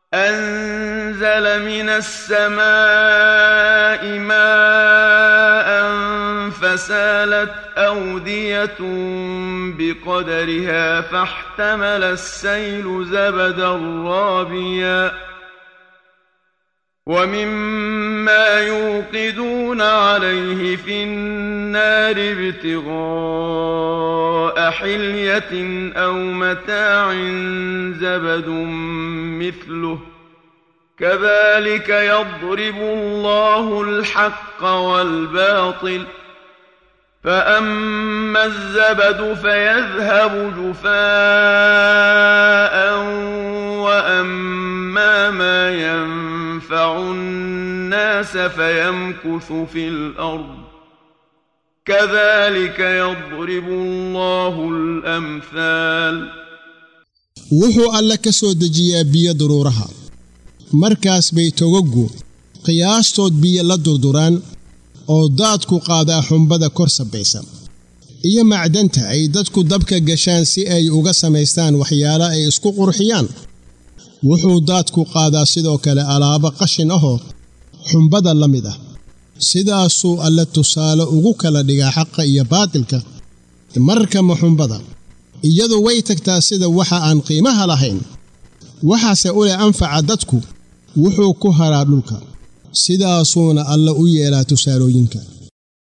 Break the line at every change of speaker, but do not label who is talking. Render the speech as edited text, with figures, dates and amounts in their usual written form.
أنزل من السماء ماء فسالت أودية بقدرها فاحتمل السيل زبدا رابيا ومما يوقدون عليه في النار ابتغاء حلية أو متاع زبد مثله كذلك يضرب الله الحق والباطل فأما الزبد فيذهب جفاء وأما ما ينفع الناس فيمكث في الأرض كذلك يضرب الله الأمثال
wuxuu alla ka soo dejiyaa biyo daruuraha markaas bay togagu qiyaastood biyo la durduraan oo daadku qaadaa xumbada kor sabaysan iyo macdanta ay dadku dabka gashaan si ay uga samaystaan waxyaalo ay isku qurxiyaan wuxuu daadku qaadaa sidoo kale alaabo qashin ah xumbada la mid ah sidaasuu alla tusaale ugu kala dhigaa xaqa iyo baatilka marka xumbada iyadoo way tagtaa sida waxa aan qiimaha lahayn waxaase u leh anfaca dadku wuxuu ku haraa dhulka sidaasuuna alla u yeelaa tusaalooyinka